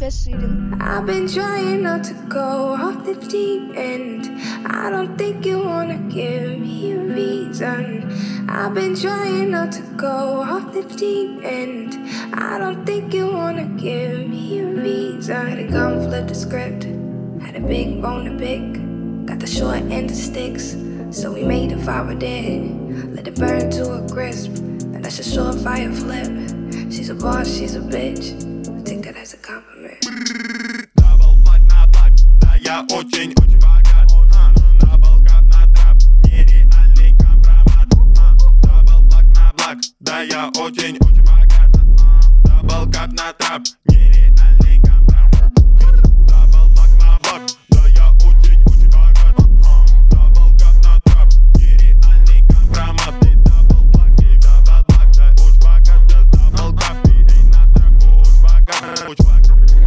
Besieding. I've been trying not to go off the deep end. I don't think you wanna give me a reason. I've been trying not to go off the deep end. I don't think you wanna give me a reason. Had to come flip the script. Had a big bone to pick. Got the short end of sticks, so we made a fire dead. Let it burn to a crisp. And that's a surefire flip. She's a boss, she's a bitch. I take that as a compliment. Дабл плаг на плаг, да я очень-очень богат. Дабл кап на трап, нереальный компромат. Дабл плаг на плаг, да я очень-очень богат. Дабл кап на трап, нереальный компромат. Дабл плаг на плаг, да я очень-очень богат. Дабл кап на трап, нереальный компромат. Дабл плаг, да очень богат. Дабл кап, эй на трап, очень богат.